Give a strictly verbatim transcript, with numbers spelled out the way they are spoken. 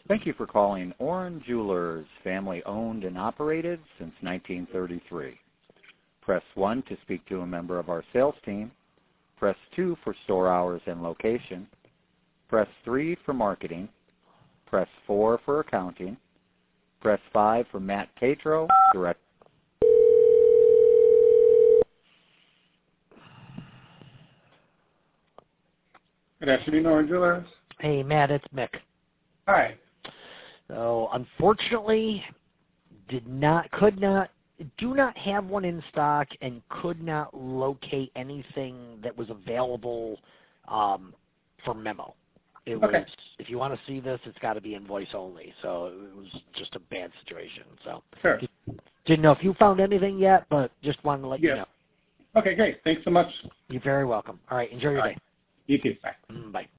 Thank you for calling Oren Jewelers, family owned and operated since nineteen thirty-three. Press one to speak to a member of our sales team. Press two for store hours and location. Press three for marketing. Press four for accounting. Press five for Matt Catro, direct. Good afternoon, Oren Jewelers. Hey, Matt, it's Mick. Hi. So, unfortunately, did not, could not, do not have one in stock and could not locate anything that was available um, for memo. It Okay. was, if you want to see this, it's got to be in voice only. So it was just a bad situation. So Sure. didn't know if you found anything yet, but just wanted to let Yes. you know. Okay, great. Thanks so much. You're very welcome. All right, enjoy your All day. right. You too. Bye. Mm, bye.